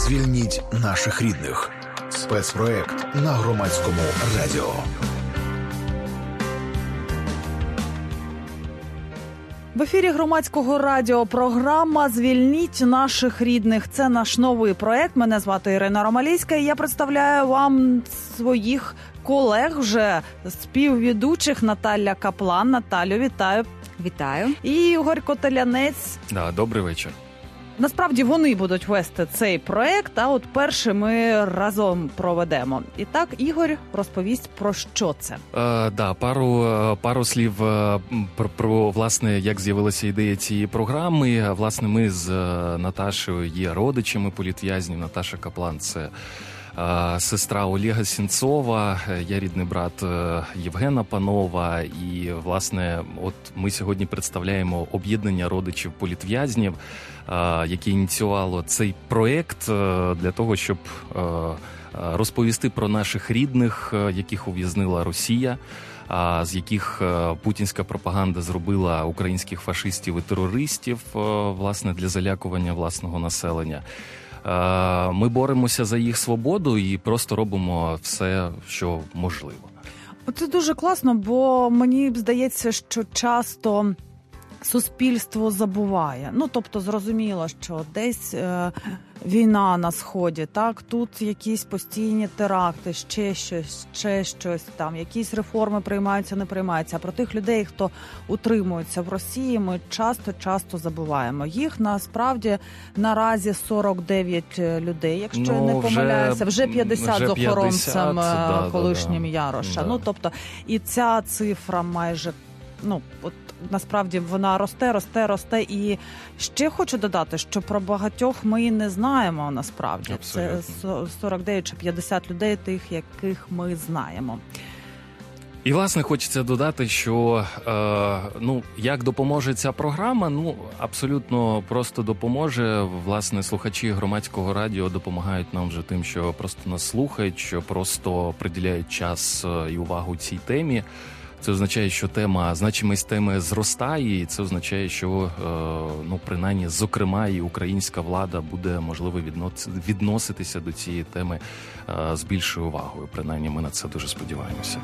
Звільніть наших рідних. Спецпроект на Громадському радіо. В ефірі Громадського радіо програма «Звільніть наших рідних». Це наш новий проект. Мене звати Ірина Ромалійська і я представляю вам своїх колег вже співведучих. Наталя Каплан. Наталю, вітаю. Вітаю. І Ігор Котелянець. Добрий вечір. Насправді вони будуть вести цей проект, а от перший ми разом проведемо. І так, Ігор розповість, про що це. Пару слів про власне, як з'явилася ідея цієї програми. Власне, ми з Наташею є родичами політв'язнів. Наташа Каплан – це сестра Олега Сенцова, я рідний брат Євгена Панова. І, власне, от ми сьогодні представляємо об'єднання родичів політв'язнів, яке ініціювало цей проєкт для того, щоб розповісти про наших рідних, яких ув'язнила Росія, з яких путінська пропаганда зробила українських фашистів і терористів, власне, для залякування власного населення. Ми боремося за їх свободу і просто робимо все, що можливо. Це дуже класно, бо мені здається, що часто суспільство забуває. Тобто, зрозуміло, що десь війна на Сході, так, тут якісь постійні теракти, ще щось там, якісь реформи приймаються, не приймаються. А про тих людей, хто утримується в Росії, ми часто забуваємо. Їх насправді наразі 49 людей, якщо я не помиляюся, вже 50 з охоронцем колишнім Яроша. Да. Тобто, і ця цифра майже, от насправді вона росте. І ще хочу додати, що про багатьох ми не знаємо насправді. Абсолютно. Це 49 чи 50 людей, тих, яких ми знаємо. І, власне, хочеться додати, що, як допоможе ця програма? Абсолютно просто допоможе. Власне, слухачі Громадського радіо допомагають нам вже тим, що просто нас слухають, що просто приділяють час і увагу цій темі. Це означає, що значимість теми зростає, і це означає, що, принаймні, зокрема, і українська влада буде, можливо, відноситися до цієї теми з більшою увагою. Принаймні, ми на це дуже сподіваємося.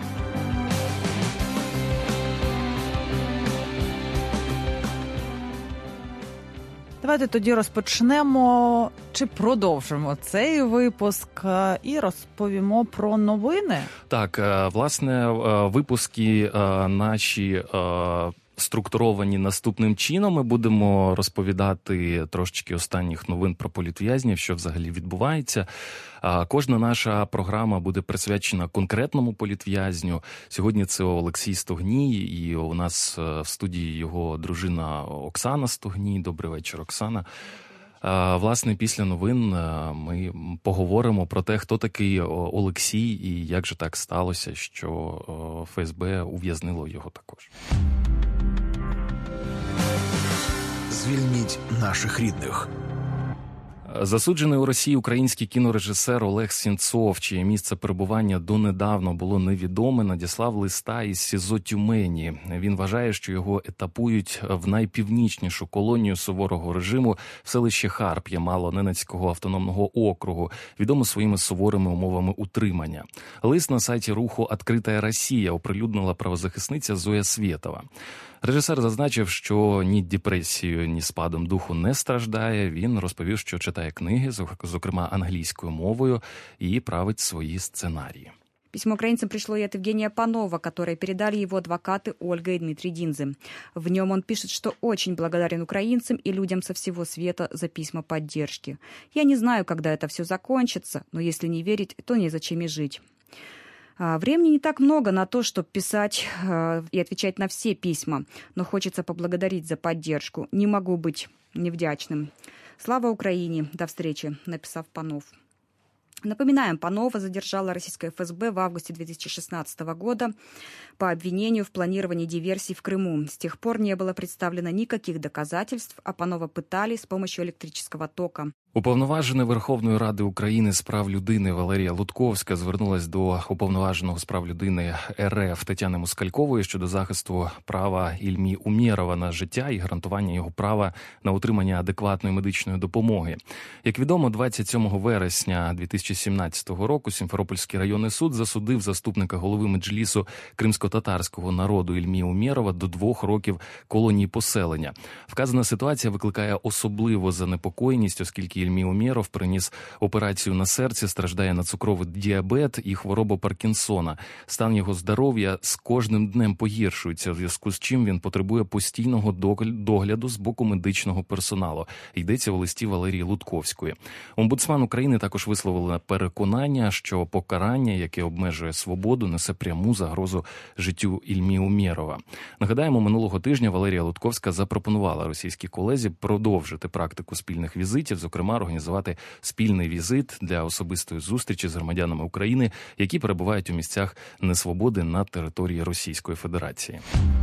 Давайте тоді розпочнемо, чи продовжимо цей випуск і розповімо про новини. Так, власне, випуски наші структуровані наступним чином. Ми будемо розповідати трошечки останніх новин про політв'язнів, що взагалі відбувається. Кожна наша програма буде присвячена конкретному політв'язню. Сьогодні це Олексій Стогній, і у нас в студії його дружина Оксана Стогній. Добрий вечір, Оксана. Власне, після новин ми поговоримо про те, хто такий Олексій і як же так сталося, що ФСБ ув'язнило його також. Звільніть наших рідних. Засуджений у Росії український кінорежисер Олег Сенцов, чиє місце перебування донедавна було невідоме, надіслав листа із СІЗО Тюмені. Він вважає, що його етапують в найпівнічнішу колонію суворого режиму в селищі Харп Ямало-Ненецького автономного округу, відомо своїми суворими умовами утримання. Лист на сайті руху «Откритая Росія» оприлюднила правозахисниця Зоя Свєтова. Режисер зазначив, що ні депресією, ні спадом духу не страждає. Він розповів, що читає книги, зокрема англійською мовою, і править свої сценарії. Письмо украинцам пришло и от Евгения Панова, которое передали его адвокаты Ольга и Дмитрий Динзы. В нем он пишет, что очень благодарен украинцам и людям со всего света за письма поддержки. «Я не знаю, когда это все закончится, но если не верить, то незачем и жить». Времени не так много на то, чтобы писать и отвечать на все письма, но хочется поблагодарить за поддержку. Не могу быть невдячным. Слава Украине! До встречи, написав Панов. Напоминаем, Панова задержала российская ФСБ в августе 2016 года по обвинению в планировании диверсий в Крыму. С тех пор не было представлено никаких доказательств, а Панова пытали с помощью электрического тока. Уповноважена Верховної Ради України з прав людини Валерія Лутковська звернулась до уповноваженого з прав людини РФ Тетяни Москалькової щодо захисту права Ільмі Умєрова на життя і гарантування його права на отримання адекватної медичної допомоги. Як відомо, 27 вересня 2017 року Сімферопольський районний суд засудив заступника голови Меджлісу кримсько-татарського народу Ільмі Умєрова до 2 років колонії поселення. Вказана ситуація викликає особливу занепокоєність, оскільки Ільмі Умєров приніс операцію на серці, страждає на цукровий діабет і хворобу Паркінсона. Стан його здоров'я з кожним днем погіршується, в зв'язку з чим він потребує постійного догляду з боку медичного персоналу. Йдеться у листі Валерії Лутковської. Омбудсман України також висловила переконання, що покарання, яке обмежує свободу, несе пряму загрозу життю Ільмі Умєрова. Нагадаємо, минулого тижня Валерія Лутковська запропонувала російській колезі продовжити практику спільних візитів, зокрема організувати спільний візит для особистої зустрічі з громадянами України, які перебувають у місцях несвободи на території Російської Федерації.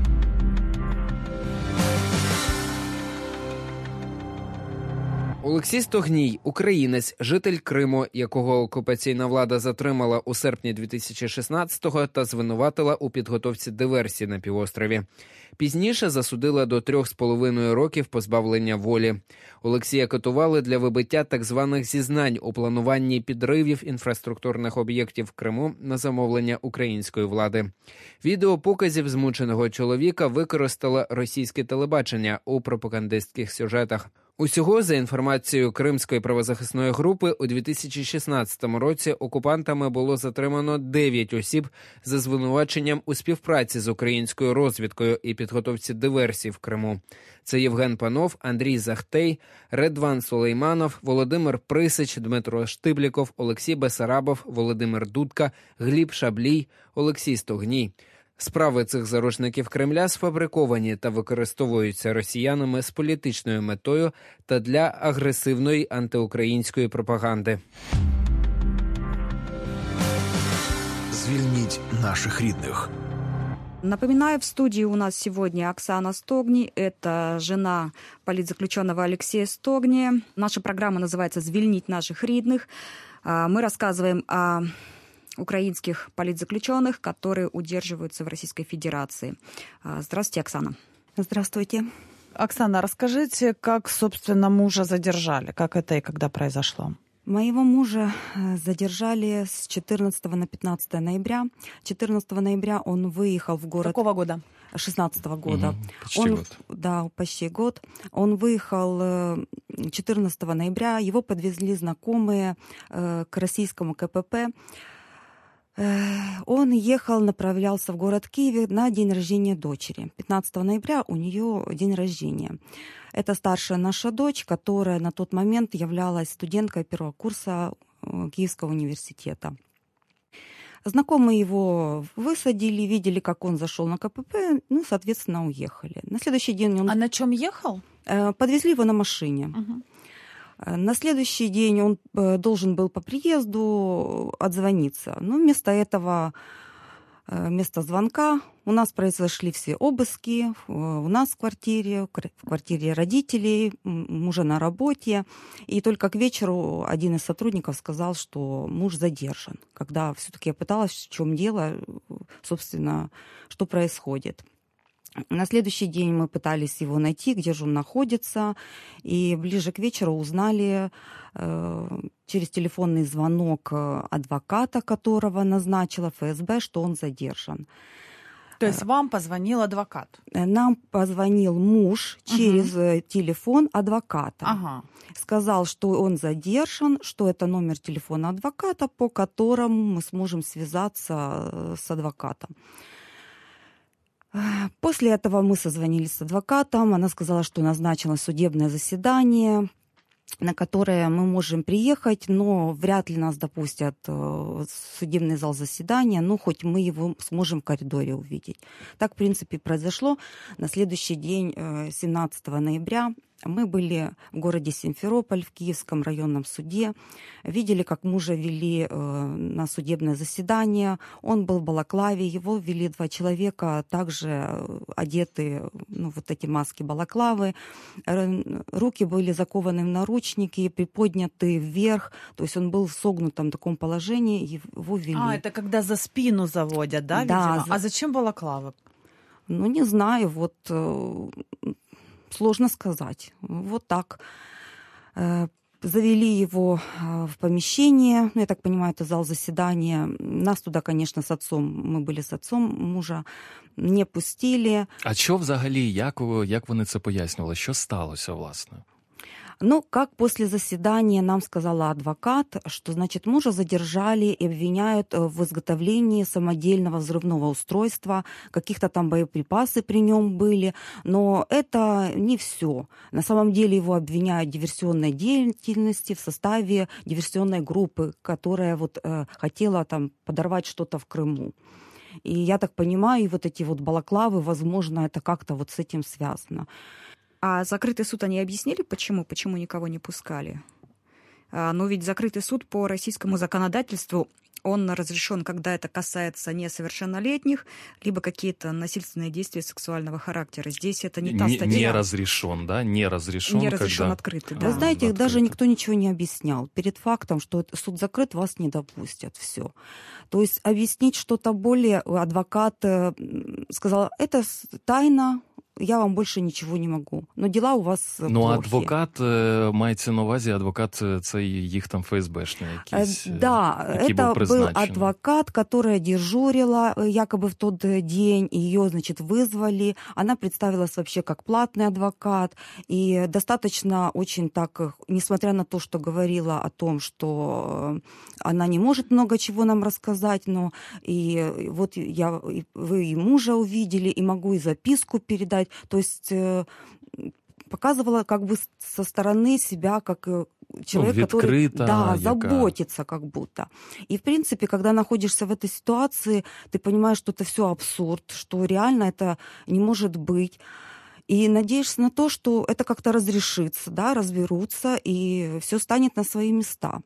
Олексій Стогній – українець, житель Криму, якого окупаційна влада затримала у серпні 2016-го та звинуватила у підготовці диверсії на півострові. Пізніше засудила до 3,5 років позбавлення волі. Олексія катували для вибиття так званих зізнань у плануванні підривів інфраструктурних об'єктів в Криму на замовлення української влади. Відео показів змученого чоловіка використало російське телебачення у пропагандистських сюжетах. Усього, за інформацією Кримської правозахисної групи, у 2016 році окупантами було затримано 9 осіб за звинуваченням у співпраці з українською розвідкою і підготовці диверсій в Криму. Це Євген Панов, Андрій Захтей, Редван Сулейманов, Володимир Присич, Дмитро Штибліков, Олексій Бесарабов, Володимир Дудка, Гліб Шаблій, Олексій Стогній. Справи цих заручників Кремля сфабриковані та використовуються росіянами з політичною метою та для агресивної антиукраїнської пропаганди. Звільніть наших рідних. Напоминаю, в студии у нас сегодня Оксана Стогни, это жена политзаключенного Алексея Стогни. Наша программа называется «Звільніть наших рідних». Мы рассказываем о украинских политзаключенных, которые удерживаются в Российской Федерации. Здравствуйте, Оксана. Здравствуйте. Оксана, расскажите, как, собственно, мужа задержали? Как это и когда произошло? Моего мужа задержали с 14 на 15 ноября. 14 ноября он выехал в город... Какого года? 16-го года. Почти год. Да, почти год. Он выехал 14 ноября. Его подвезли знакомые к российскому КПП. Он ехал, направлялся в город Киев на день рождения дочери. 15 ноября у нее день рождения. Это старшая наша дочь, которая на тот момент являлась студенткой первого курса Киевского университета. Знакомые его высадили, видели, как он зашел на КПП, соответственно, уехали. На следующий день он... А на чем ехал? Подвезли его на машине. Угу. На следующий день он должен был по приезду отзвониться. Но вместо этого, вместо звонка, у нас произошли все обыски. У нас в квартире родителей, мужа на работе. И только к вечеру один из сотрудников сказал, что муж задержан. Когда все-таки я пыталась, в чем дело, собственно, что происходит. На следующий день мы пытались его найти, где же он находится, и ближе к вечеру узнали через телефонный звонок адвоката, которого назначила ФСБ, что он задержан. То есть вам позвонил адвокат? Нам позвонил муж через телефон адвоката. Ага. Сказал, что он задержан, что это номер телефона адвоката, по которому мы сможем связаться с адвокатом. После этого мы созвонились с адвокатом. Она сказала, что назначено судебное заседание, на которое мы можем приехать, но вряд ли нас допустят в судебный зал заседания, хоть мы его сможем в коридоре увидеть. Так, в принципе, произошло. На следующий день, 17 ноября, Мы были в городе Симферополь, в Киевском районном суде, видели, как мужа вели на судебное заседание. Он был в балаклаве, его вели 2 человека, также одеты, вот эти маски балаклавы. Руки были закованы в наручники, приподняты вверх, то есть он был в согнутом таком положении, его вели. Это когда за спину заводят, да, видимо? А зачем балаклавы? Не знаю, вот сложно сказать. Вот так. Завели его в помещение, я так понимаю, это зал заседания. Нас туда, конечно, мы были с отцом мужа, не пустили. А що взагалі, як вони це пояснювали? Що сталося, власне? Как после заседания нам сказала адвокат, что, значит, мужа задержали и обвиняют в изготовлении самодельного взрывного устройства, каких-то там боеприпасы при нем были, но это не все. На самом деле его обвиняют в диверсионной деятельности в составе диверсионной группы, которая хотела там подорвать что-то в Крыму. И я так понимаю, вот эти балаклавы, возможно, это как-то с этим связано. А закрытый суд они объяснили, почему никого не пускали? Но ведь закрытый суд по российскому законодательству, он разрешен, когда это касается несовершеннолетних, либо какие-то насильственные действия сексуального характера. Здесь это не та статья. Не разрешен, да? Не разрешен, открытый, да. Вы знаете, даже никто ничего не объяснял. Перед фактом, что суд закрыт, вас не допустят. Все. То есть объяснить что-то более, адвокат сказал, это тайна, я вам больше нічого не можу. Но діла у вас плохі. Адвокат, мається на увазі, адвокат це їх там ФСБшний якийсь, да, это был адвокат, которая дежурила якобы в тот день, ее, значит, вызвали. Она представилась вообще как платный адвокат. И достаточно очень так, несмотря на то, что говорила о том, что она не может много чего нам рассказать, но и вот вы и мужа увидели, и могу и записку передать. То есть показывала как бы со стороны себя как человек, который заботится как будто. И, в принципе, когда находишься в этой ситуации, ты понимаешь, что это все абсурд, что реально это не может быть. И надеешься на то, что это как-то разрешится, да, разберутся, и все станет на свои места.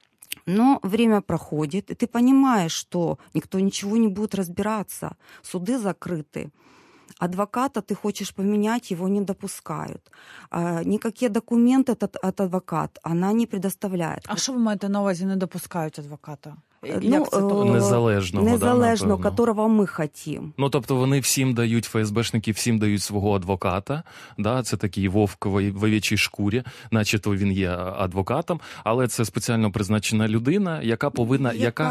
Но время проходит, и ты понимаешь, что никто ничего не будет разбираться, суды закрыты. Адвоката ты хочешь поменять, его не допускают. Никакие документы от адвоката она не предоставляет. А що ви маєте на увазі, не допускають адвоката? Незалежного, которого ми хотімо. Тобто вони всім дають, ФСБшники всім дають свого адвоката, да, це такий вовк в овечій шкурі, начебто він є адвокатом, але це спеціально призначена людина, яка повинна,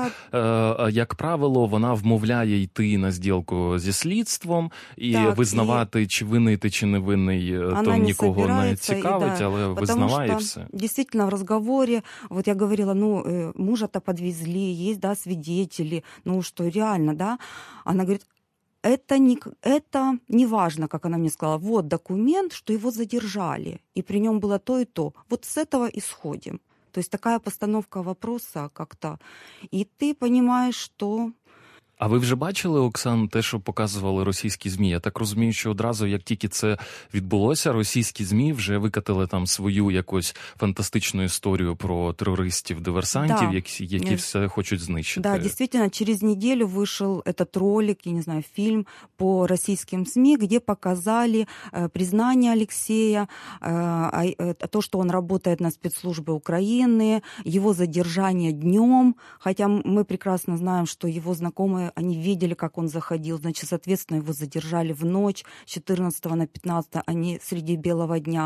як правило, вона вмовляє йти на зділку зі слідством і визнавати, чи винний ти, чи не винний, то нікого не цікавить, але визнаває все. Дійсно, в розговорі, вот я говорила, мужа-то подвезли, есть, да, свидетели, что реально, да. Она говорит, это не важно, как она мне сказала, вот документ, что его задержали, и при нем было то и то. Вот с этого исходим. То есть такая постановка вопроса как-то. И ты понимаешь, что... А ви вже бачили, Оксан, те, що показували російські ЗМІ? Я так розумію, що одразу, як тільки це відбулося, російські ЗМІ вже викатили там свою якусь фантастичну історію про терористів-диверсантів, які все хочуть знищити. Да, действительно, через неделю вышел этот ролик, я не знаю, фильм по российским СМИ, где показали признание Алексея, то, что он работает на спецслужбы Украины, его задержание днем, хотя мы прекрасно знаем, что его знакомые они видели, как он заходил, значит, соответственно, его задержали в ночь с 14 на 15, а не среди белого дня.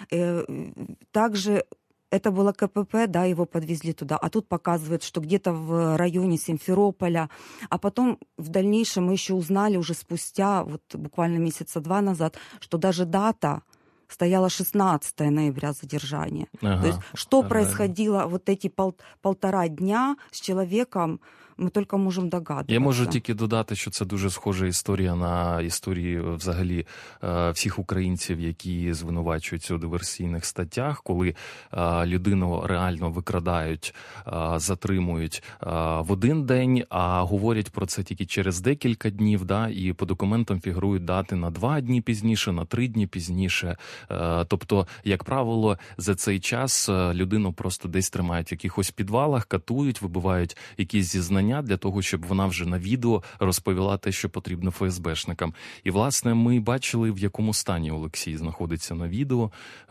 Также это было КПП, да, его подвезли туда, а тут показывают, что где-то в районе Симферополя, а потом в дальнейшем мы еще узнали уже спустя, буквально месяца 2 назад, что даже дата стояла 16 ноября задержания. То есть, что происходило эти 1,5 дня с человеком, мы только можем догадываться. Я можу тільки додати, що це дуже схожа історія на історії взагалі всіх українців, які звинувачуються у диверсійних статтях, коли людину реально викрадають, затримують в один день, а говорять про це тільки через декілька днів, да, і по документам фігурують дати на 2 дні пізніше, на 3 дні пізніше. Тобто, як правило, за цей час людину просто десь тримають в якихось підвалах, катують, вибивають якісь зізнання для того, щоб вона вже на відео розповіла те, що потрібно ФСБшникам. І, власне, ми бачили, в якому стані Олексій знаходиться на відео.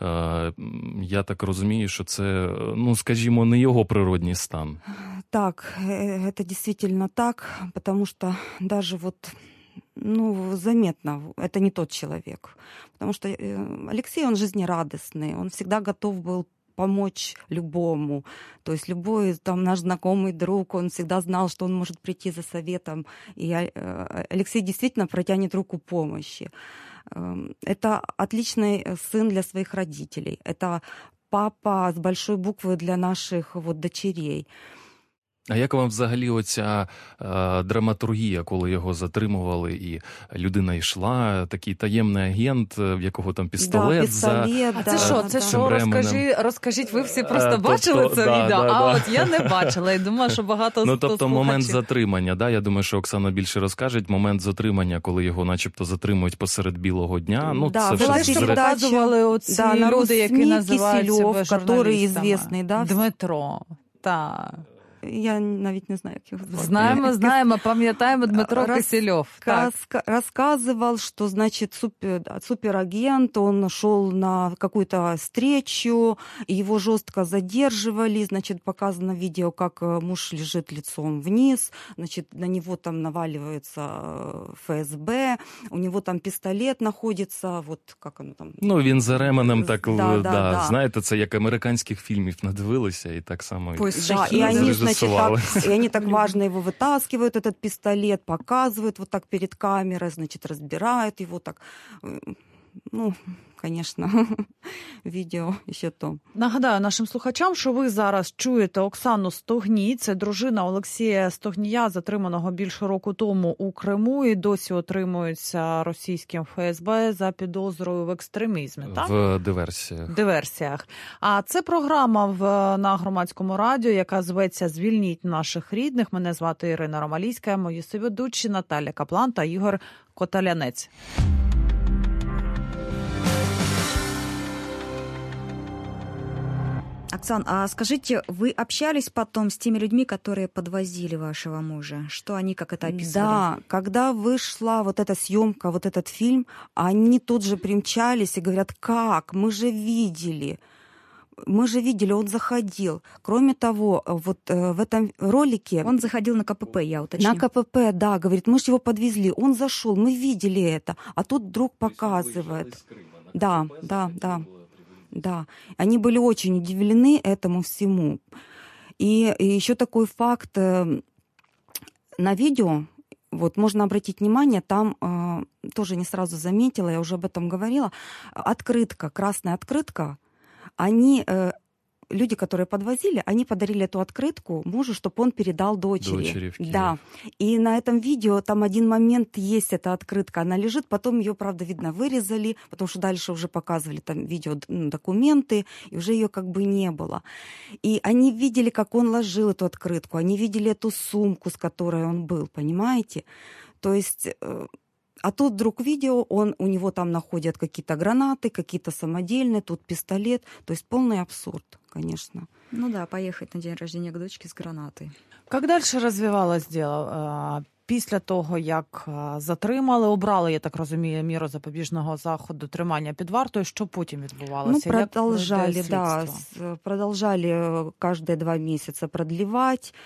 Я так розумію, що це, ну, скажімо, не його природній стан. Так, это действительно так, потому что даже вот, ну, заметно, это не тот человек. Потому что Алексей, он жизнерадостный, он всегда готов был помочь любому. То есть любой там наш знакомый друг, он всегда знал, что он может прийти за советом. И Алексей действительно протянет руку помощи. Это отличный сын для своих родителей. Это папа с большой буквы для наших вот дочерей. А як вам взагалі оця драматургія, коли його затримували, і людина йшла, такий таємний агент, в якого там пістолет, пістолет, А це що? Це що? Розкажіть, ви всі просто бачили це відео? От я не бачила і думаю, що багато Ну, тобто момент затримання, да? Я думаю, що Оксана більше розкаже. Момент затримання, коли його начебто затримують посеред білого дня. Ну, да, це вже показували оці люди, які називають себе журналістами. Дмитро. Так. Я навіть не знаю, як його звати. Знаємо, пам'ятаємо Дмитро Кисельов. Рассказывал, что, значит, суперагент, он шел на какую-то встречу, его жестко задерживали, значит, показано видео, как муж лежит лицом вниз, значит, на него там наваливается ФСБ, у него там пістолет находится, вот как оно там. Ну, він за ременем так, знаєте, це як американських фільмів надивилися, і так само и они так важно его вытаскивают, этот пистолет, показывают вот так перед камерой, значит, разбирают его так. Ну, звісно, відео ще то. Нагадаю нашим слухачам, що ви зараз чуєте Оксану Стогній. Це дружина Олексія Стогнія, затриманого більше року тому у Криму, і досі отримується російським ФСБ за підозрою в екстремізмі. Так? В диверсіях. А це програма на Громадському радіо, яка зветься «Звільніть наших рідних». Мене звати Ірина Ромалійська, мої соведучі Наталя Каплан та Ігор Коталянець. Оксан, а скажите, вы общались потом с теми людьми, которые подвозили вашего мужа? Что они, как это описывали? Да, когда вышла вот эта съемка, вот этот фильм, они тут же примчались и говорят, как? Мы же видели, он заходил. Кроме того, вот в этом ролике... Он заходил на КПП, я уточню. На КПП, да, говорит, мы же его подвезли, он зашел, мы видели это. А тут друг показывает. Да. Да, они были очень удивлены этому всему. И еще такой факт. На видео, вот можно обратить внимание, там тоже не сразу заметила, я уже об этом говорила, открытка, красная открытка, люди, которые подвозили, они подарили эту открытку мужу, чтобы он передал дочери. В Киев. Да. И на этом видео там один момент есть эта открытка. Она лежит, потом ее, правда, видно, вырезали, потому что дальше уже показывали там видео, документы, и уже ее как бы не было. И они видели, как он ложил эту открытку, они видели эту сумку, с которой он был, понимаете? То есть... А тут вдруг видео, у него там находят какие-то гранаты, какие-то самодельные, тут пистолет. То есть полный абсурд, конечно. Ну да, поехать на день рождения к дочке с гранатой. Як далі розвивалось діло? Після того, як затримали, обрали, я так розумію, міру запобіжного заходу, тримання під вартою, що потім відбувалося? Продовжали каждые 2 месяца продлевать.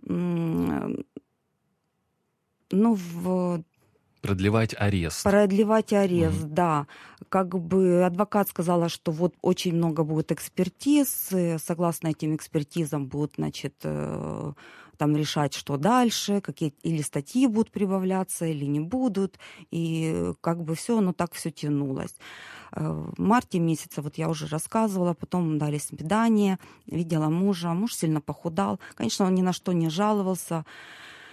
Продлевать арест. Да. Как бы адвокат сказала, что вот очень много будет экспертиз, согласно этим экспертизам будут, значит, там решать, что дальше, какие или статьи будут прибавляться, или не будут, и как бы все, так все тянулось. В марте месяце, вот я уже рассказывала, потом дали свидание, видела мужа, муж сильно похудал, конечно, он ни на что не жаловался.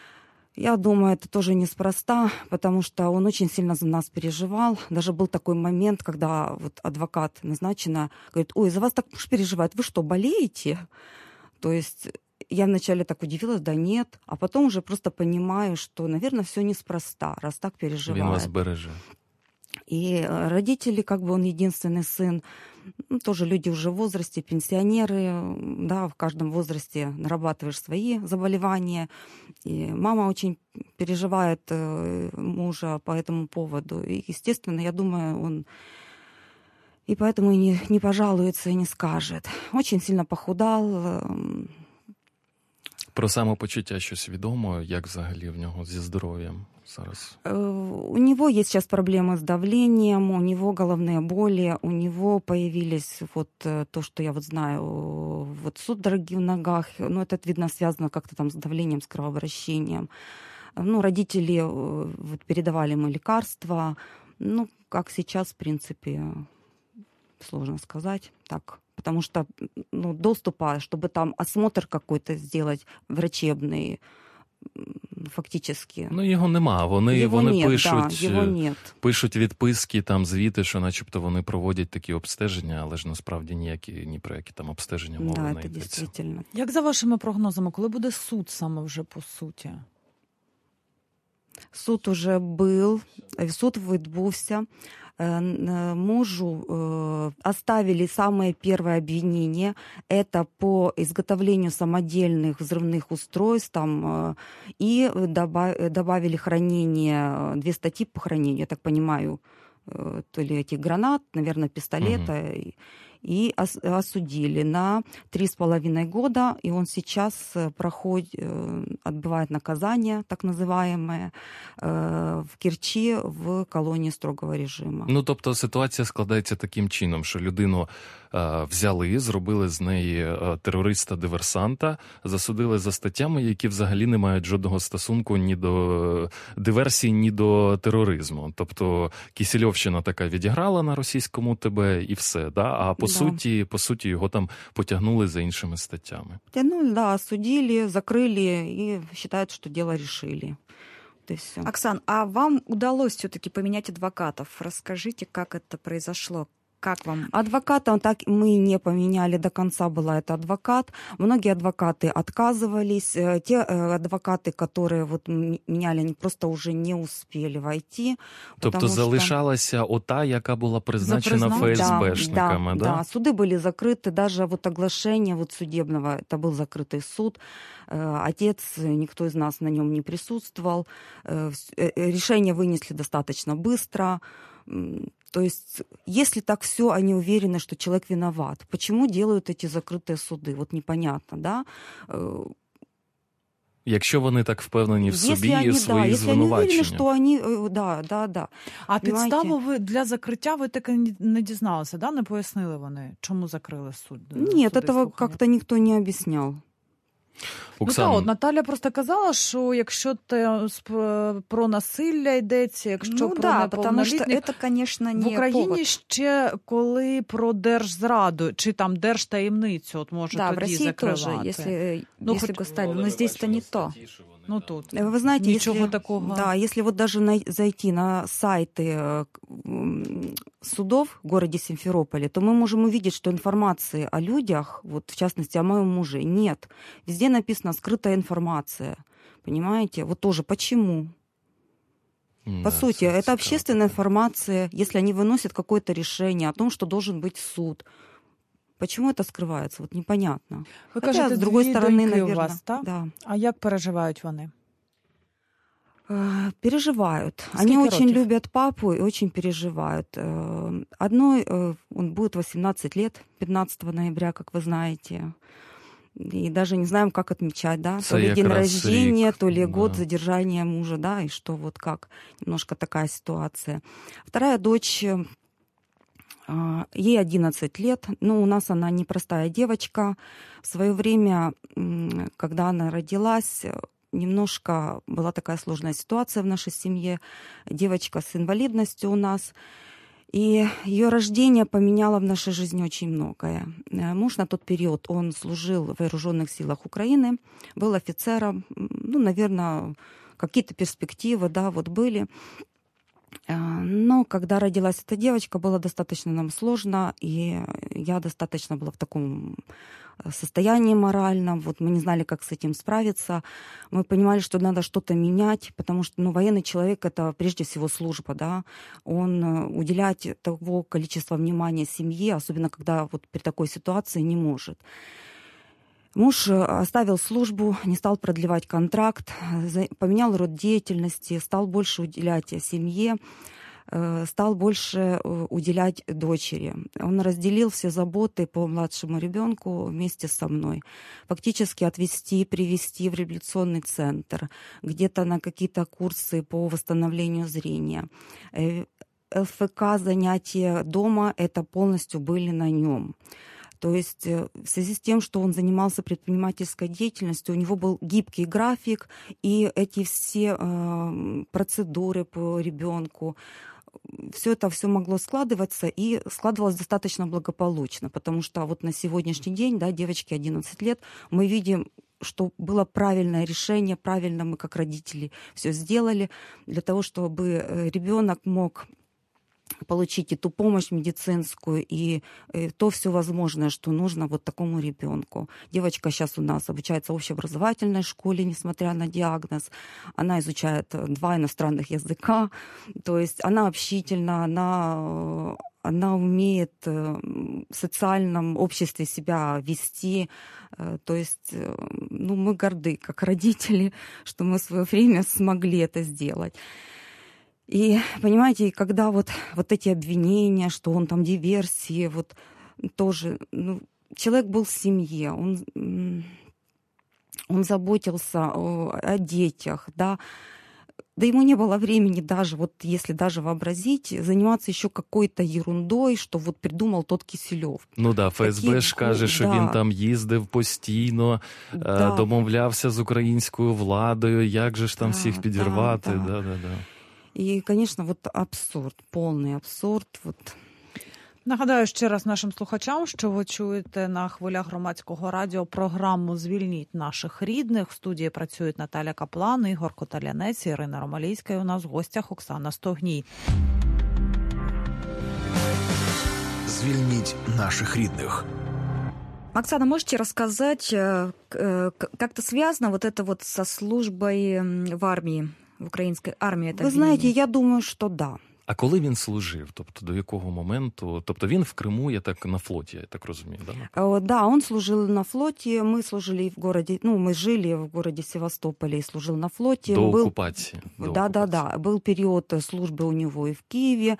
Я думаю, это тоже неспроста, потому что он очень сильно за нас переживал. Даже был такой момент, когда вот адвокат назначена, говорит: ой, за вас так муж переживает, вы что, болеете? То есть я вначале так удивилась, да нет, а потом уже просто понимаю, что, наверное, все неспроста, раз так переживает. Він вас береже. И родители, как бы он единственный сын, тоже люди уже в возрасте, пенсионеры, да, в каждом возрасте нарабатываешь свои заболевания. И мама очень переживает мужа по этому поводу. И, естественно, я думаю, он и поэтому и не пожалуется и не скажет. Очень сильно похудал. Про самопочуття щось відомо, як взагалі в нього зі здоров'ям зараз? У него есть сейчас проблемы с давлением, у него головные боли, у него появились вот то, что я вот знаю, вот судороги в ногах, ну это, видно, связано как-то там с давлением, с кровообращением. Ну, родители вот передавали ему лекарства, ну, как сейчас, в принципе, сложно сказать так. Потому что доступа, чтобы там осмотр какой-то сделать врачебный, фактически. Ну, його нема. Вони нет, пишуть, його нет. Пишуть відписки, там звіти, що начебто вони проводять такі обстеження, але ж насправді ні про які там обстеження мови Да, не это йдеться. действительно. Як за вашими прогнозами, коли буде суд саме вже по суті? Суд уже был, суд відбувся. Мужу оставили самое первое обвинение. Это по изготовлению самодельных взрывных устройств. Там, и добавили хранение, 2 статьи по хранению, я так понимаю, то ли этих гранат, наверное, пистолета. И осудили на 3,5 года. И он сейчас отбывает наказание, так называемое, в Керчі в колонії строгого режиму. Ну, тобто ситуація складається таким чином, що людину взяли, зробили з неї терориста-диверсанта, засудили за статтями, які взагалі не мають жодного стосунку ні до диверсії, ні до тероризму. Тобто Кісельовщина така відіграла на російському ТБ і все, да? А по суті його там потягнули за іншими статтями. Ну, да, осудили, закрыли и считают, что дело решили. Вот и все. Оксан, а вам удалось все-таки поменять адвокатов? Расскажите, как это произошло? Как вам? Адвоката так мы не поменяли, до конца была это адвокат. Многие адвокаты отказывались. Те адвокаты, которые вот меняли, они просто уже не успели войти. Тобто залишалася ота, яка була призначена ФСБшниками, да? Да, суды были закрыты, даже вот оглашение вот судебного, это был закрытый суд. Отец, никто из нас на нем не присутствовал. Решение вынесли достаточно быстро. То есть, если так все, они уверены, что человек виноват. Почему делают эти закрытые суды? Вот непонятно, да? Якщо вони так впевнені в собі і в своїх звинуваченнях. Якщо вони уверені, що вони, да. А підставу ви для закриття ви таки не дізналися, да? Не пояснили вони, чому закрили суд? Ні, этого как-то ніхто не об'ясняв. Оксана. Ну, так, Наталя просто казала, що якщо про насилля йдеться, якщо про неповнолітніх, це, звісно, не в Україні повод. ще коли про держзраду, чи там держтаємницю, от може да, тоді в России закривати. тоже, если бы ставили, но здесь-то не то. Ну, тут вы знаете, ничего такого. Да, если вот даже зайти на сайты судов в городе Симферополе, то мы можем увидеть, что информации о людях, вот в частности о моем муже, нет. Везде написано «скрытая информация». Понимаете? Вот тоже почему? По сути, это общественная информация, если они выносят какое-то решение о том, что должен быть суд. Почему это скрывается? Вот непонятно. Ви кажете, с другой стороны, наверное, у вас, так? Да. А як переживають вони? Переживают. Сколько Они очень років? любят папу и очень переживают. Одной, он будет 18 лет, 15 ноября, как вы знаете. И даже не знаем, как отмечать, да? То ли день рождения, рік, то ли год да. задержания мужа, да, и что вот как. Немножко такая ситуация. Вторая дочь, ей 11 лет. Ну, у нас она непростая девочка. В свое время, когда она родилась, немножко была такая сложная ситуация в нашей семье. Девочка с инвалидностью у нас. И ее рождение поменяло в нашей жизни очень многое. Муж на тот период, он служил в вооруженных силах Украины, был офицером, ну, наверное, какие-то перспективы, да, вот были. Но когда родилась эта девочка, было достаточно нам сложно, и я достаточно была в таком состоянии моральном, вот мы не знали, как с этим справиться, мы понимали, что надо что-то менять, потому что, военный человек — это прежде всего служба, да, он уделять того количества внимания семье, особенно когда вот при такой ситуации не может. Муж оставил службу, не стал продлевать контракт, поменял род деятельности, стал больше уделять семье, стал больше уделять дочери. Он разделил все заботы по младшему ребенку вместе со мной. Фактически отвезти, привезти в реабилитационный центр, где-то на какие-то курсы по восстановлению зрения. ЛФК занятия дома — это полностью были на нем. То есть в связи с тем, что он занимался предпринимательской деятельностью, у него был гибкий график, и эти все процедуры по ребенку, все это могло складываться, и складывалось достаточно благополучно, потому что вот на сегодняшний день, да, девочке 11 лет, мы видим, что было правильное решение, правильно мы как родители все сделали для того, чтобы ребенок мог получить и ту помощь медицинскую, и то все возможное, что нужно вот такому ребенку. Девочка сейчас у нас обучается в общеобразовательной школе, несмотря на диагноз. Она изучает 2 иностранных языка, то есть она общительна, она умеет в социальном обществе себя вести. То есть мы горды, как родители, что мы в свое время смогли это сделать. И, понимаете, когда вот эти обвинения, что он там диверсии, вот тоже, человек был в семье, он заботился о детях, да, ему не было времени даже, вот если даже вообразить, заниматься еще какой-то ерундой, що вот придумав тот Кисельов. Ну да, ФСБ ж каже, що він там їздив постійно, домовлявся з українською владою, як же ж там всіх підірвати. Да. І, конечно, вот абсурд, повний абсурд. Нагадаю ще раз нашим слухачам, що ви чуєте на хвилях громадського радіо програму «Звільніть наших рідних». В студії працюють Наталя Каплан, Ігор Коталянець, Ірина Ромалійська. І у нас в гостях Оксана Стогній. «Звільніть наших рідних». Оксана, можете рассказать, как-то связано вот это вот со службой в армии, в українській армії? Ви знаєте, я думаю, що да. А коли він служив? Тобто до якого моменту? Тобто він в Криму, на флоті, я так розумію, да? Да, он служил на флоте, мы служили в городе, мы жили в городе Севастополе и служил на флоте. До оккупации. Да. Был период службы у него и в Киеве.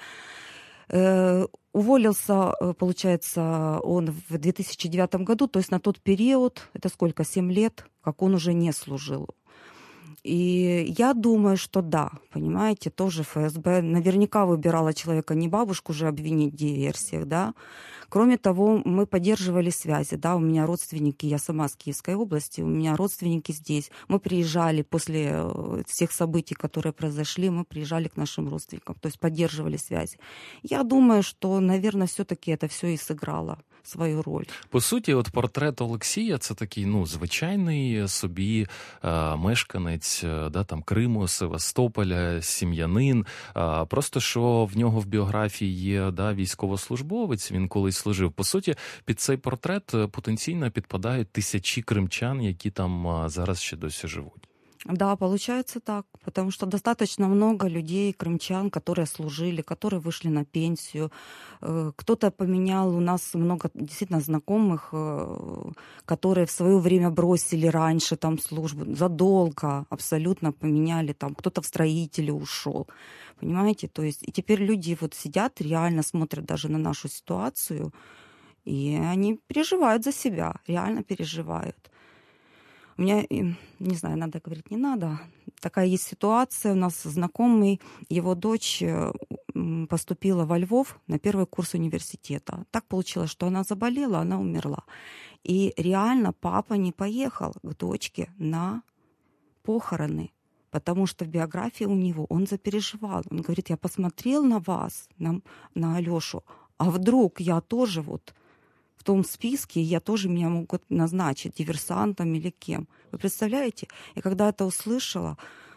Уволился, получается, он в 2009 году, то есть на тот период, это сколько, 7 лет, как он уже не служил. И я думаю, что да, понимаете, тоже ФСБ наверняка выбирала человека, не бабушку же обвинить в диверсиях, да. Кроме того, мы поддерживали связи, да, у меня родственники, я сама с Киевской области, у меня родственники здесь. Мы приезжали после всех событий, которые произошли, мы приезжали к нашим родственникам, то есть поддерживали связи. Я думаю, что, наверное, все-таки это все и сыграло свою роль. По суті, от портрет Олексія – це такий, звичайний собі мешканець, там Криму, Севастополя, сім'янин. Просто, що в нього в біографії є, військовослужбовець, він колись служив. По суті, під цей портрет потенційно підпадають тисячі кримчан, які там зараз ще досі живуть. Да, получается так, потому что достаточно много людей, крымчан, которые служили, которые вышли на пенсию. Кто-то поменял, у нас много действительно знакомых, которые в свое время бросили раньше там службу, задолго абсолютно поменяли, там кто-то в строители ушел, понимаете? То есть и теперь люди вот сидят, реально смотрят даже на нашу ситуацию, и они переживают за себя, реально переживают. У меня, не знаю, надо говорить, не надо. Такая есть ситуация. У нас знакомый, его дочь поступила во Львов на 1 курс университета. Так получилось, что она заболела, она умерла. И реально папа не поехал к дочке на похороны, потому что в биографии у него он запереживал. Он говорит, я посмотрел на вас, на Алёшу, а вдруг я тоже в том списке, меня могут назначить диверсантом или кем. Вы представляете? И когда это услышала,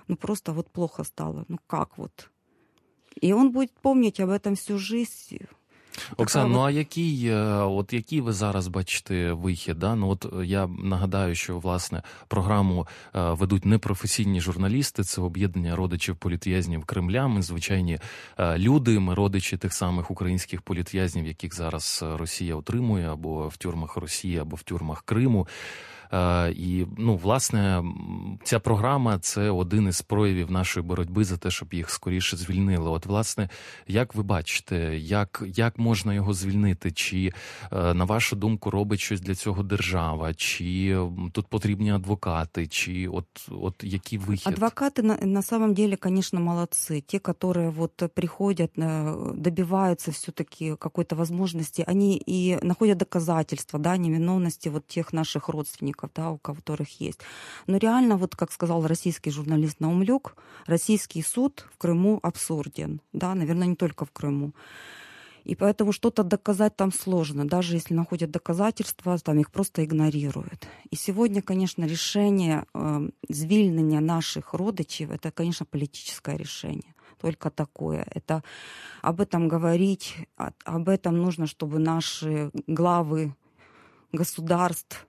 ну просто вот плохо стало. Ну как вот? И он будет помнить об этом всю жизнь. Оксана, ну а який ви зараз бачите вихід? Да? Ну от я нагадаю, що власне програму ведуть непрофесійні журналісти, це об'єднання родичів політв'язнів Кремля. Ми звичайні люди, ми родичі тих самих українських політв'язнів, яких зараз Росія утримує або в тюрмах Росії, або в тюрмах Криму. І, ну, власне, ця програма – це один із проявів нашої боротьби за те, щоб їх скоріше звільнили. От, власне, як ви бачите, як можна його звільнити? Чи, на вашу думку, робить щось для цього держава? Чи тут потрібні адвокати? Чи от який вихід? Адвокаты на самом деле, конечно, молодцы. Те, которые вот приходят, добиваются все-таки какой-то возможности, они и находят доказательства, да, невиновности вот тех наших родственников, да, у которых есть. Но реально, вот как сказал российский журналист Наумлюк, российский суд в Крыму абсурден. Да, наверное, не только в Крыму. И поэтому что-то доказать там сложно. Даже если находят доказательства, там их просто игнорируют. И сегодня, конечно, решение звільнення наших родичей, это, конечно, политическое решение. Только такое. Это об этом говорить, об этом нужно, чтобы наши главы государств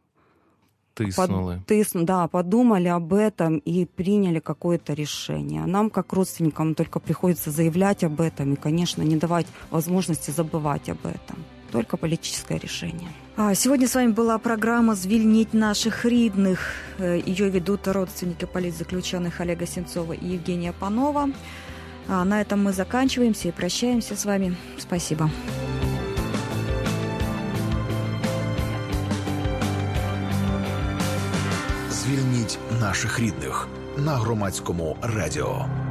подумали об этом и приняли какое-то решение. Нам, как родственникам, только приходится заявлять об этом и, конечно, не давать возможности забывать об этом. Только политическое решение. Сегодня с вами была программа «Звільніть наших рідних». Ее ведут родственники политзаключенных Олега Сенцова и Евгения Панова. На этом мы заканчиваемся и прощаемся с вами. Спасибо. Звільніть наших рідних на Громадському радіо.